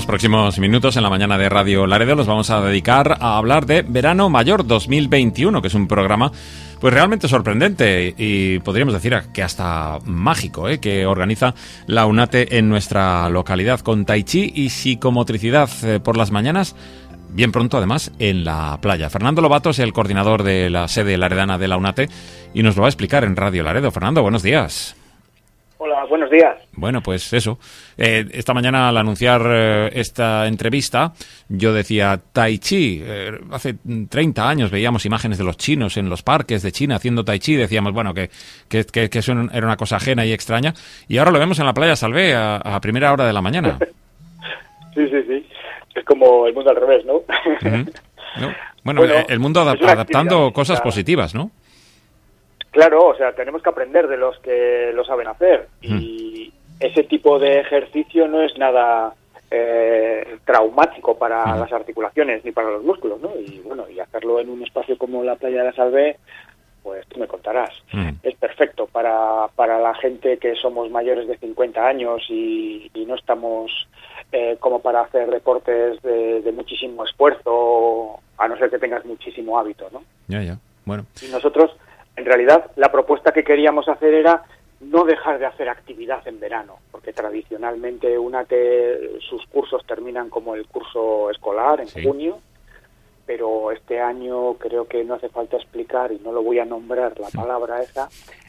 los próximos minutos en la mañana de Radio Laredo los vamos a dedicar a hablar de Verano Mayor 2021, que es un programa pues realmente sorprendente y podríamos decir que hasta mágico, que organiza la UNATE en nuestra localidad, con tai chi y psicomotricidad por las mañanas, bien pronto además en la playa. Fernando Lobato es el coordinador de la sede laredana de la UNATE y nos lo va a explicar en Radio Laredo. Fernando, buenos días. Hola, buenos días. Bueno, pues eso. Esta mañana al anunciar esta entrevista, yo decía tai chi. Hace 30 años veíamos imágenes de los chinos en los parques de China haciendo tai chi. Decíamos, bueno, que eso era una cosa ajena y extraña. Y ahora lo vemos en la playa Salvé a primera hora de la mañana. Sí. Es como el mundo al revés, ¿no? Uh-huh. ¿No? Bueno, el mundo adaptando cosas positivas, ¿no? Claro, o sea, tenemos que aprender de los que lo saben hacer. Y ese tipo de ejercicio no es nada traumático para las articulaciones ni para los músculos, ¿no? Y bueno, y hacerlo en un espacio como la playa de la Salvé, pues tú me contarás. Es perfecto para la gente que somos mayores de 50 años y no estamos como para hacer deportes de muchísimo esfuerzo, a no ser que tengas muchísimo hábito, ¿no? Ya. Bueno. Y nosotros, en realidad, la propuesta que queríamos hacer era no dejar de hacer actividad en verano, porque tradicionalmente sus cursos terminan como el curso escolar en junio, pero este año creo que no hace falta explicar, y no lo voy a nombrar la palabra esa,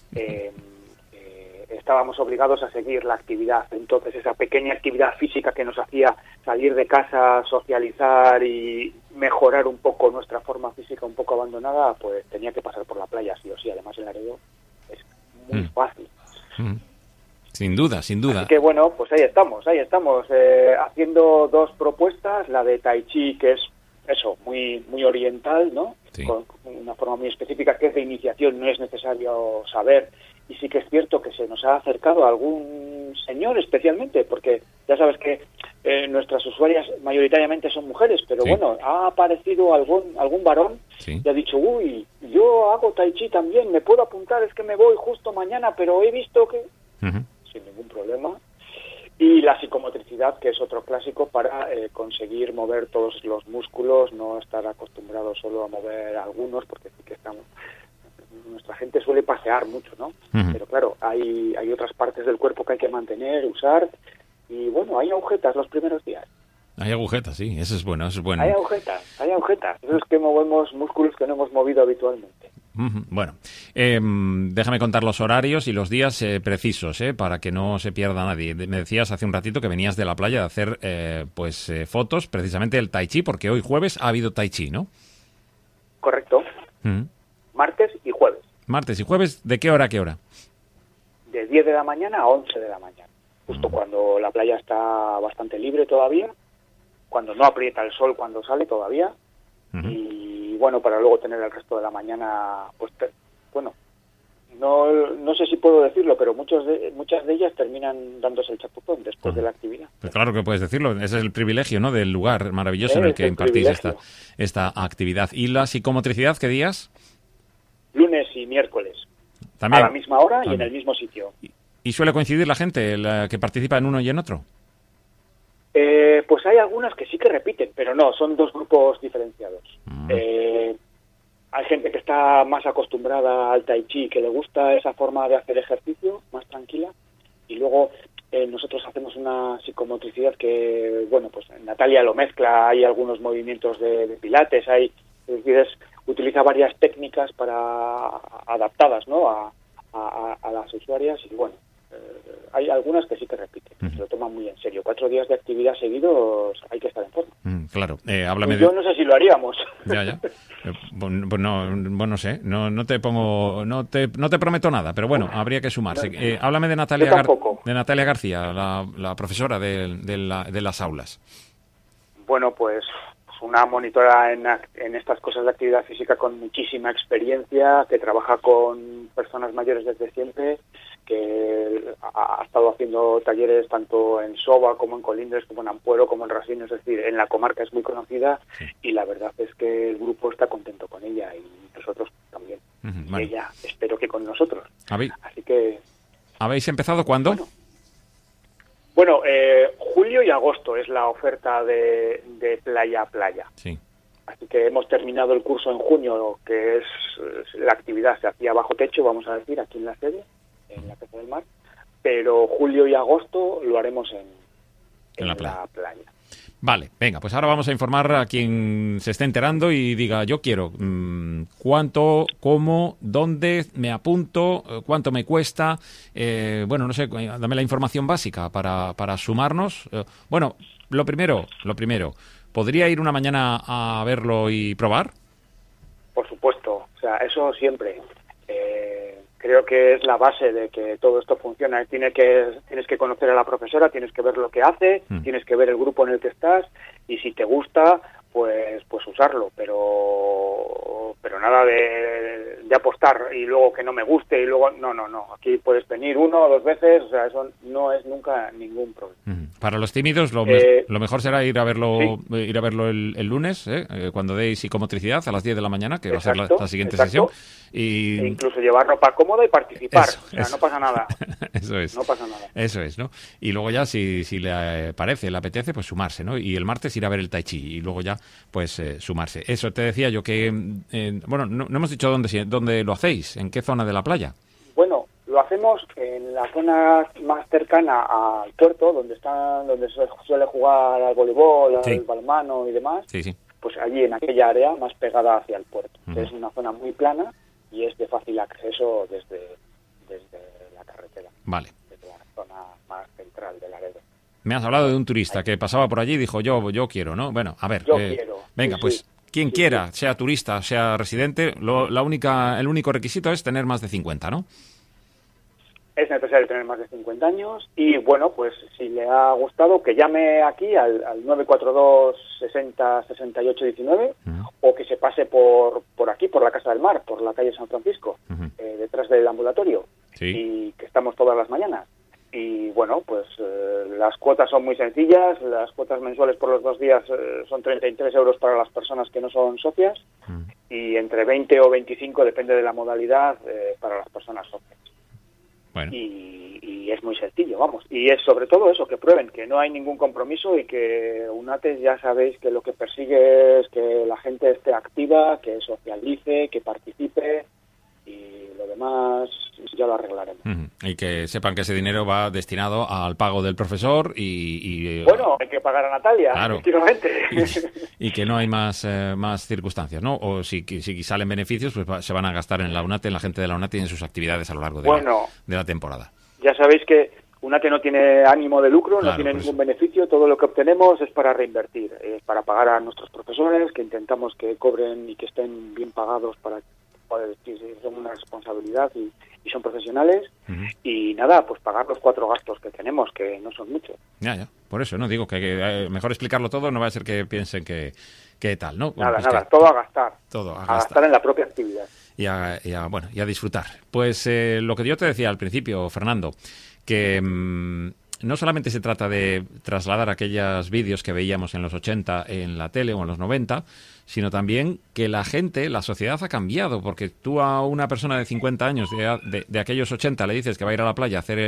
estábamos obligados a seguir la actividad. Entonces, esa pequeña actividad física que nos hacía salir de casa, socializar y mejorar un poco nuestra forma física un poco abandonada, pues tenía que pasar por la playa, sí o sí. Además, en Laredo es muy fácil. Sin duda. Así que bueno, pues ahí estamos haciendo dos propuestas, la de tai chi, que es eso, muy oriental, ¿no? Sí. Con una forma muy específica, que es de iniciación, no es necesario saber. Y sí que es cierto que se nos ha acercado algún señor especialmente, porque ya sabes que nuestras usuarias mayoritariamente son mujeres, pero bueno, ha aparecido algún varón y ha dicho, uy, yo hago tai chi también, me puedo apuntar, es que me voy justo mañana, pero he visto que... Sin ningún problema. Y la psicomotricidad, que es otro clásico para conseguir mover todos los músculos, no estar acostumbrados solo a mover algunos, porque sí que nuestra gente suele pasear mucho, ¿no? Pero claro, hay otras partes del cuerpo que hay que mantener, usar, y bueno, hay agujetas los primeros días. Hay agujetas, sí, eso es bueno. Hay agujetas, eso es que movemos músculos que no hemos movido habitualmente. Bueno, déjame contar los horarios y los días precisos, para que no se pierda nadie. Me decías hace un ratito que venías de la playa de hacer fotos, precisamente del tai chi, porque hoy jueves ha habido tai chi, ¿no? Correcto. Martes y jueves. Martes y jueves, ¿de qué hora a qué hora? De 10 de la mañana a 11 de la mañana. Justo cuando la playa está bastante libre todavía, cuando no aprieta el sol cuando sale todavía, y bueno, para luego tener el resto de la mañana, pues no sé si puedo decirlo, pero muchas de ellas terminan dándose el chapuzón después de la actividad. Pues claro que puedes decirlo, ese es el privilegio, ¿no?, del lugar maravilloso en el que impartís esta actividad. ¿Y la psicomotricidad qué días? Lunes y miércoles. ¿También? A la misma hora y en el mismo sitio. ¿Y suele coincidir la gente la que participa en uno y en otro? Pues hay algunas que sí que repiten, pero no, son dos grupos diferenciados. Hay gente que está más acostumbrada al tai chi, que le gusta esa forma de hacer ejercicio, más tranquila, y luego nosotros hacemos una psicomotricidad que, bueno, pues Natalia lo mezcla, hay algunos movimientos de pilates, utiliza varias técnicas adaptadas, ¿no?, a las usuarias, y bueno, hay algunas que sí que repiten, se lo toman muy en serio. 4 días de actividad seguidos, hay que estar en forma. Claro, háblame yo no sé si lo haríamos. Ya. Pues no sé, no te prometo nada, pero bueno, habría que sumarse. Háblame de Natalia García, la profesora de las aulas. Bueno, pues una monitora en estas cosas de actividad física con muchísima experiencia, que trabaja con personas mayores desde siempre, que ha estado haciendo talleres tanto en Soba como en Colindres, como en Ampuero, como en Rasino, es decir, en la comarca es muy conocida, y la verdad es que el grupo está contento con ella y nosotros también. Vale. Ella, espero que con nosotros. Así que... ¿Habéis empezado cuándo? Bueno, julio y agosto es la oferta de playa a playa. Sí. Así que hemos terminado el curso en junio, que es la actividad se hacía bajo techo, vamos a decir, aquí en la sede, en la Plaza del Mar, pero julio y agosto lo haremos en la playa. Vale, venga, pues ahora vamos a informar a quien se esté enterando y diga, yo quiero cuánto, cómo, dónde me apunto, cuánto me cuesta, bueno, no sé, dame la información básica para sumarnos. Bueno, lo primero, ¿podría ir una mañana a verlo y probar? Por supuesto, o sea, eso siempre. Creo que es la base de que todo esto funciona. Tienes que conocer a la profesora, tienes que ver lo que hace, tienes que ver el grupo en el que estás y si te gusta, pues usarlo. Pero nada de apostar y luego que no me guste y luego no. Aquí puedes venir 1 o 2 veces, o sea, eso no es nunca ningún problema. Para los tímidos lo mejor será ir a verlo el lunes, cuando deis psicomotricidad a las 10 de la mañana, que va a ser la siguiente sesión. E incluso llevar ropa cómoda y participar. No pasa nada. Eso es. No pasa nada. Eso es, ¿no? Y luego ya, si le parece, le apetece, pues sumarse, ¿no? Y el martes ir a ver el Tai Chi y luego ya, pues sumarse. Eso te decía yo que, bueno, no hemos dicho dónde lo hacéis, en qué zona de la playa. Bueno, lo hacemos en la zona más cercana al puerto, donde se suele jugar al voleibol, al balonmano y demás. Sí. Pues allí, en aquella área más pegada hacia el puerto. Es una zona muy plana y es de fácil acceso desde la carretera. Vale. Desde la zona más central de Laredo. Me has hablado de un turista que pasaba por allí y dijo, yo quiero, ¿no? Bueno, a ver. Yo quiero. Venga, pues quien quiera, sea turista, sea residente, el único requisito es tener más de 50, ¿no? Es necesario tener más de 50 años y, bueno, pues si le ha gustado, que llame aquí al 942 60 68 19 o que se pase por aquí, por la Casa del Mar, por la calle San Francisco, detrás del ambulatorio, y que estamos todas las mañanas. Y, bueno, pues las cuotas son muy sencillas, las cuotas mensuales por los 2 días son 33 euros para las personas que no son socias y entre 20 o 25, depende de la modalidad, para las personas socias. Bueno. Y es muy sencillo, vamos. Y es sobre todo eso, que prueben, que no hay ningún compromiso y que UNATES ya sabéis que lo que persigue es que la gente esté activa, que socialice, que participe y lo demás ya lo arreglaremos. Y que sepan que ese dinero va destinado al pago del profesor y bueno, hay que pagar a Natalia, claro, efectivamente. Y que no hay más circunstancias, ¿no? O si salen beneficios, pues se van a gastar en la UNATE, en la gente de la UNATE y en sus actividades a lo largo de la temporada. Ya sabéis que UNATE no tiene ánimo de lucro, claro, no tiene ningún beneficio, todo lo que obtenemos es para reinvertir, para pagar a nuestros profesores, que intentamos que cobren y que estén bien pagados para que son una responsabilidad y son profesionales, y nada, pues pagar los 4 gastos que tenemos, que no son muchos. Ya, por eso, ¿no? Digo que mejor explicarlo todo, no va a ser que piensen que tal, ¿no? Nada, todo a gastar. Todo a gastar en la propia actividad. Y a disfrutar. Pues lo que yo te decía al principio, Fernando, que no solamente se trata de trasladar aquellos vídeos que veíamos en los 80 en la tele o en los 90, sino también que la gente, la sociedad ha cambiado, porque tú a una persona de 50 años de aquellos 80 le dices que va a ir a la playa a hacer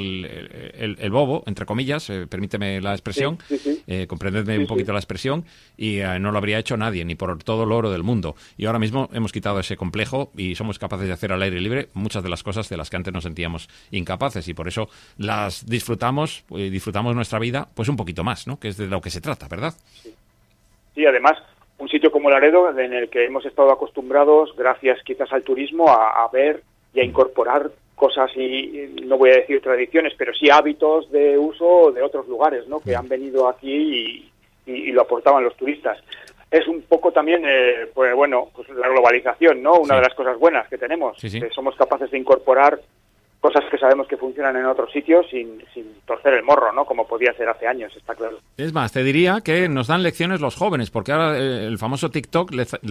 el bobo, entre comillas, permíteme la expresión, comprendedme un poquito la expresión, y no lo habría hecho nadie, ni por todo el oro del mundo. Y ahora mismo hemos quitado ese complejo y somos capaces de hacer al aire libre muchas de las cosas de las que antes nos sentíamos incapaces, y por eso las disfrutamos nuestra vida pues un poquito más, ¿no? Que es de lo que se trata, ¿verdad? Sí, además un sitio como Laredo, en el que hemos estado acostumbrados, gracias quizás al turismo, a ver y a incorporar cosas, y no voy a decir tradiciones, pero sí hábitos de uso de otros lugares, ¿no? Que han venido aquí y lo aportaban los turistas. Es un poco también, pues la globalización, ¿no? Una de las cosas buenas que tenemos, que somos capaces de incorporar cosas que sabemos que funcionan en otros sitios sin torcer el morro, ¿no? Como podía ser hace años, está claro. Es más, te diría que nos dan lecciones los jóvenes, porque ahora el famoso TikTok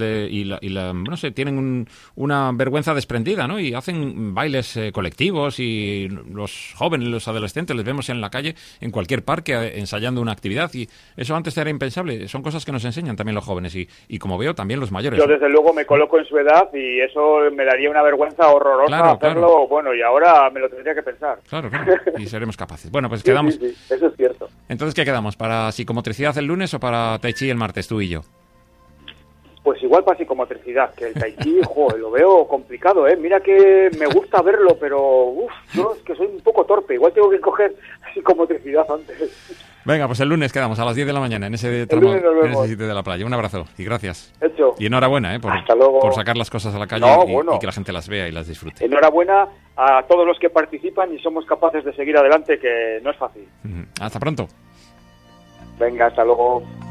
no sé, tienen una vergüenza desprendida, ¿no? Y hacen bailes colectivos, y los jóvenes, los adolescentes, les vemos en la calle, en cualquier parque, ensayando una actividad, y eso antes era impensable. Son cosas que nos enseñan también los jóvenes y como veo, también los mayores. Yo, desde luego, me coloco en su edad y eso me daría una vergüenza horrorosa hacerlo. Claro. Bueno, y ahora me lo tendría que pensar. Claro, y seremos capaces. Bueno, pues quedamos... Sí, eso es cierto. Entonces, ¿qué quedamos? ¿Para psicomotricidad el lunes o para Tai Chi el martes, tú y yo? Pues igual para psicomotricidad, que el Tai Chi, lo veo complicado, ¿eh? Mira que me gusta verlo, pero yo es que soy un poco torpe, igual tengo que coger psicomotricidad antes. Venga, pues el lunes quedamos a las 10 de la mañana en ese tramo, en ese sitio de la playa. Un abrazo y gracias. Hecho. Y enhorabuena, Hasta luego. por sacar las cosas a la calle y que la gente las vea y las disfrute. Enhorabuena a todos los que participan y somos capaces de seguir adelante, que no es fácil. Hasta pronto. Venga, hasta luego.